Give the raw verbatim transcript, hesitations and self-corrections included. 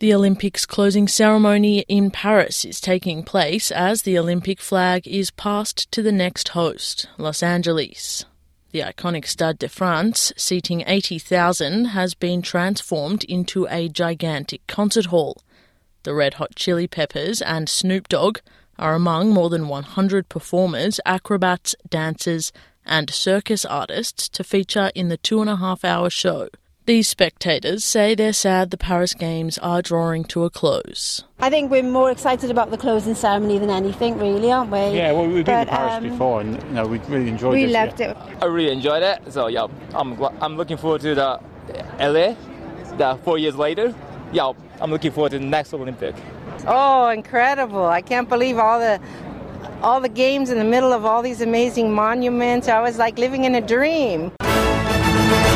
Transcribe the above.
The Olympics closing ceremony in Paris is taking place as the Olympic flag is passed to the next host, Los Angeles. The iconic Stade de France, seating eighty thousand, has been transformed into a gigantic concert hall. The Red Hot Chili Peppers and Snoop Dogg are among more than one hundred performers, acrobats, dancers and circus artists to feature in the two and a half hour show. These spectators say they're sad the Paris Games are drawing to a close. I think we're more excited about the closing ceremony than anything, really, aren't we? Yeah, well, we've been but, to Paris um, before, and you know, we really enjoyed we this. We loved yeah. it. I really enjoyed it. So yeah, I'm I'm looking forward to the L A, the four years later. Yeah, I'm looking forward to the next Olympic. Oh, incredible! I can't believe all the all the games in the middle of all these amazing monuments. I was like living in a dream.